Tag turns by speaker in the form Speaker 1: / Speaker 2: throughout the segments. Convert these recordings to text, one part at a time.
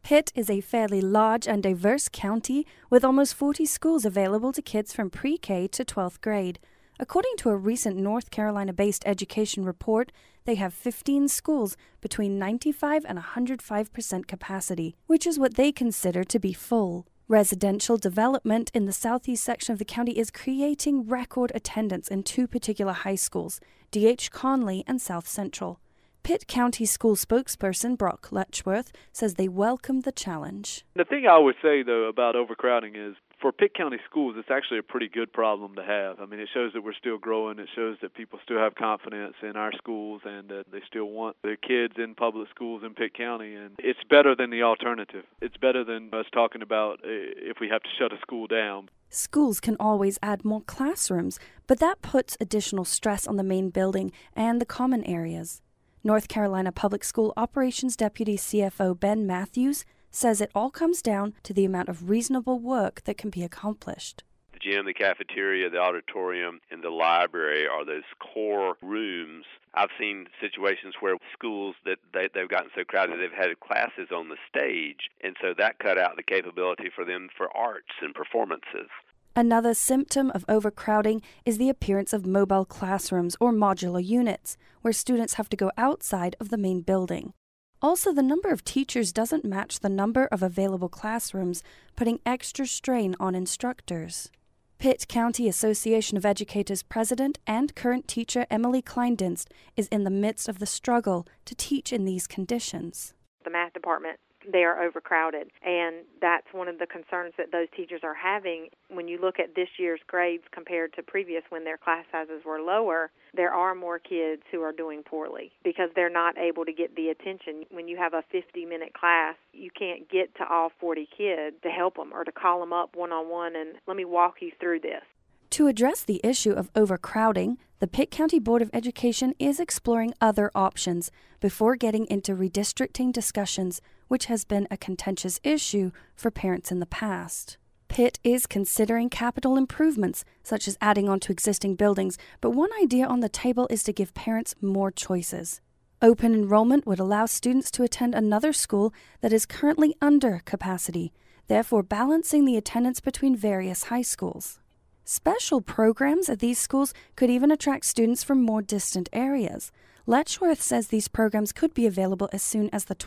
Speaker 1: Pitt is a fairly large and diverse county with almost 40 schools available to kids from pre-K to 12th grade. According to a recent North Carolina-based education report, they have 15 schools between 95 and 105% capacity, which is what they consider to be full. Residential development in the southeast section of the county is creating record attendance in two particular high schools, D.H. Conley and South Central. Pitt County School spokesperson Brock Letchworth says they welcome the challenge.
Speaker 2: The thing I always say, though, about overcrowding is for Pitt County schools, it's actually a pretty good problem to have. I mean, it shows that we're still growing. It shows that people still have confidence in our schools and that they still want their kids in public schools in Pitt County. And it's better than the alternative. It's better than us talking about if we have to shut a school down.
Speaker 1: Schools can always add more classrooms, but that puts additional stress on the main building and the common areas. North Carolina Public School Operations Deputy CFO Ben Matthews says it all comes down to the amount of reasonable work that can be accomplished.
Speaker 3: The gym, the cafeteria, the auditorium, and the library are those core rooms. I've seen situations where schools that they've gotten so crowded they've had classes on the stage, and so that cut out the capability for them for arts and performances.
Speaker 1: Another symptom of overcrowding is the appearance of mobile classrooms or modular units, where students have to go outside of the main building. Also, the number of teachers doesn't match the number of available classrooms, putting extra strain on instructors. Pitt County Association of Educators president and current teacher Emily Kleindinst is in the midst of the struggle to teach in these conditions.
Speaker 4: The math department, they are overcrowded, and that's one of the concerns that those teachers are having. When you look at this year's grades compared to previous when their class sizes were lower, there are more kids who are doing poorly because they're not able to get the attention. When you have a 50-minute class, you can't get to all 40 kids to help them or to call them up one-on-one and let me walk you through this.
Speaker 1: To address the issue of overcrowding, the Pitt County Board of Education is exploring other options before getting into redistricting discussions, which has been a contentious issue for parents in the past. Pitt is considering capital improvements, such as adding on to existing buildings, but one idea on the table is to give parents more choices. Open enrollment would allow students to attend another school that is currently under capacity, therefore balancing the attendance between various high schools. Special programs at these schools could even attract students from more distant areas. Letchworth says these programs could be available as soon as the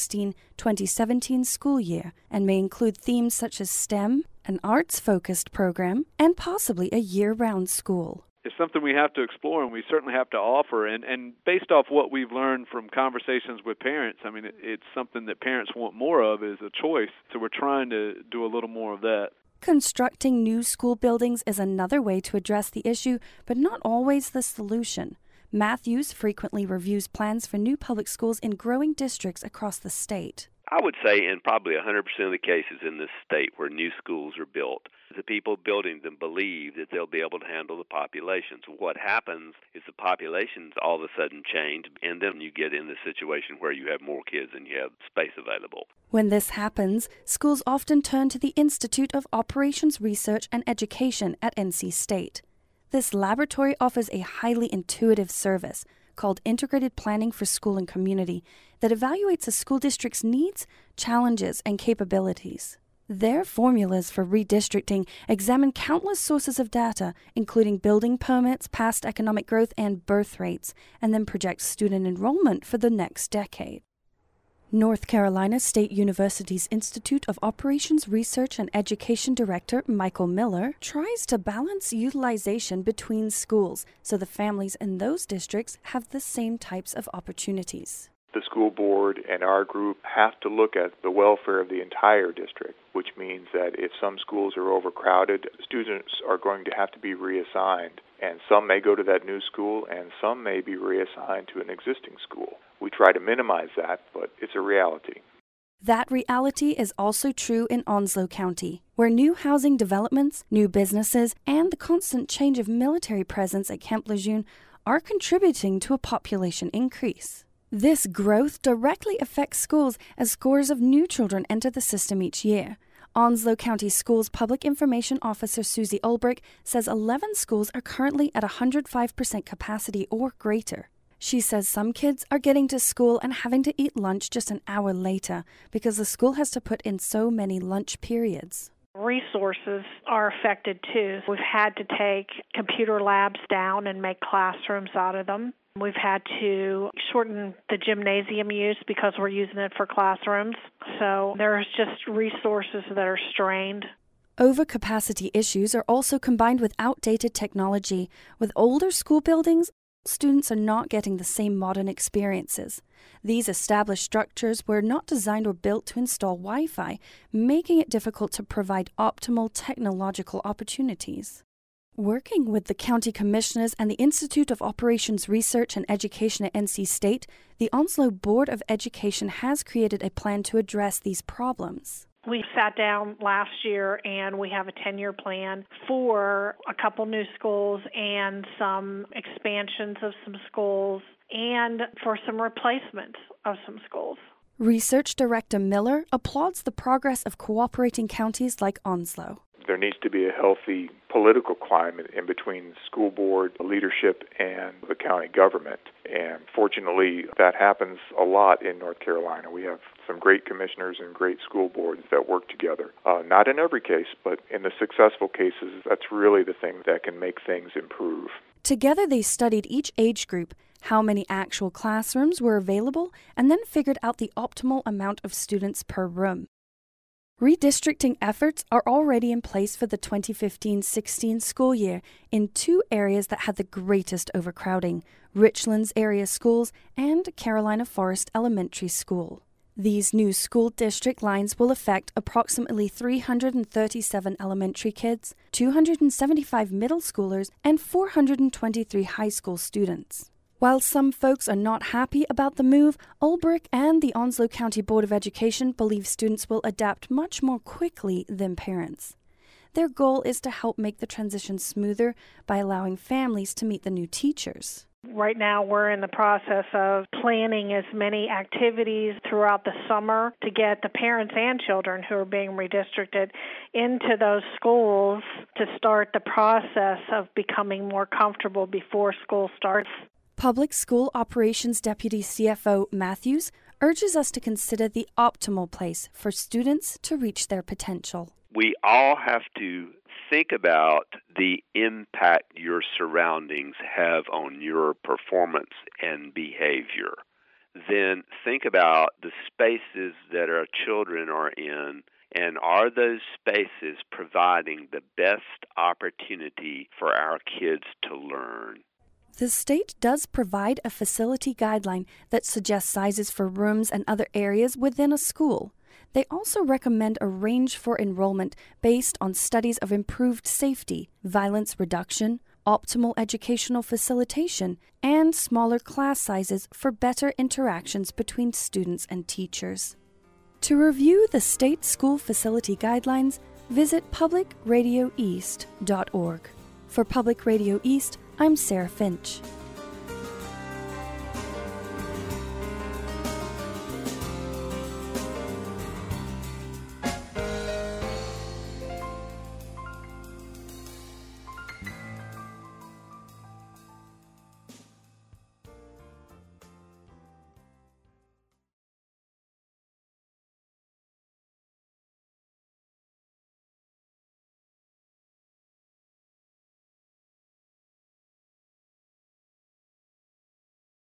Speaker 1: 2016-2017 school year and may include themes such as STEM, an arts-focused program, and possibly a year-round school.
Speaker 2: It's something we have to explore and we certainly have to offer. And based off what we've learned from conversations with parents, I mean, it's something that parents want more of is a choice. So we're trying to do a little more of that.
Speaker 1: Constructing new school buildings is another way to address the issue, but not always the solution. Matthews frequently reviews plans for new public schools in growing districts across the state.
Speaker 3: I would say in probably 100% of the cases in this state where new schools are built, the people building them believe that they'll be able to handle the populations. What happens is the populations all of a sudden change, and then you get in the situation where you have more kids and you have space available.
Speaker 1: When this happens, schools often turn to the Institute of Operations Research and Education at NC State. This laboratory offers a highly intuitive service called Integrated Planning for School and Community that evaluates a school district's needs, challenges, and capabilities. Their formulas for redistricting examine countless sources of data, including building permits, past economic growth, and birth rates, and then project student enrollment for the next decade. North Carolina State University's Institute of Operations Research and Education Director Michael Miller tries to balance utilization between schools so the families in those districts have the same types of opportunities.
Speaker 5: The school board and our group have to look at the welfare of the entire district, which means that if some schools are overcrowded, students are going to have to be reassigned, and some may go to that new school and some may be reassigned to an existing school. We try to minimize that, but it's a reality.
Speaker 1: That reality is also true in Onslow County, where new housing developments, new businesses, and the constant change of military presence at Camp Lejeune are contributing to a population increase. This growth directly affects schools as scores of new children enter the system each year. Onslow County Schools Public Information Officer Susie Ulbrich says 11 schools are currently at 105% capacity or greater. She says some kids are getting to school and having to eat lunch just an hour later because the school has to put in so many lunch periods.
Speaker 6: Resources are affected too. We've had to take computer labs down and make classrooms out of them. We've had to shorten the gymnasium use because we're using it for classrooms. So there's just resources that are strained.
Speaker 1: Overcapacity issues are also combined with outdated technology. With older school buildings, students are not getting the same modern experiences. These established structures were not designed or built to install Wi-Fi, making it difficult to provide optimal technological opportunities. Working with the county commissioners and the Institute of Operations Research and Education at NC State, the Onslow Board of Education has created a plan to address these problems.
Speaker 6: We sat down last year and we have a 10-year plan for a couple new schools and some expansions of some schools and for some replacements of some schools.
Speaker 1: Research Director Miller applauds the progress of cooperating counties like Onslow.
Speaker 5: There needs to be a healthy political climate in between school board leadership and the county government. And fortunately, that happens a lot in North Carolina. We have some great commissioners and great school boards that work together. Not in every case, but in the successful cases, that's really the thing that can make things improve.
Speaker 1: Together, they studied each age group, how many actual classrooms were available, and then figured out the optimal amount of students per room. Redistricting efforts are already in place for the 2015-16 school year in two areas that had the greatest overcrowding, Richlands Area Schools and Carolina Forest Elementary School. These new school district lines will affect approximately 337 elementary kids, 275 middle schoolers, and 423 high school students. While some folks are not happy about the move, Ulbrich and the Onslow County Board of Education believe students will adapt much more quickly than parents. Their goal is to help make the transition smoother by allowing families to meet the new teachers.
Speaker 6: Right now we're in the process of planning as many activities throughout the summer to get the parents and children who are being redistricted into those schools to start the process of becoming more comfortable before school starts.
Speaker 1: Public School Operations Deputy CFO Matthews urges us to consider the optimal place for students to reach their potential.
Speaker 3: We all have to think about the impact your surroundings have on your performance and behavior. Then think about the spaces that our children are in, and are those spaces providing the best opportunity for our kids to learn?
Speaker 1: The state does provide a facility guideline that suggests sizes for rooms and other areas within a school. They also recommend a range for enrollment based on studies of improved safety, violence reduction, optimal educational facilitation, and smaller class sizes for better interactions between students and teachers. To review the state school facility guidelines, visit publicradioeast.org. For Public Radio East, I'm Sarah Finch.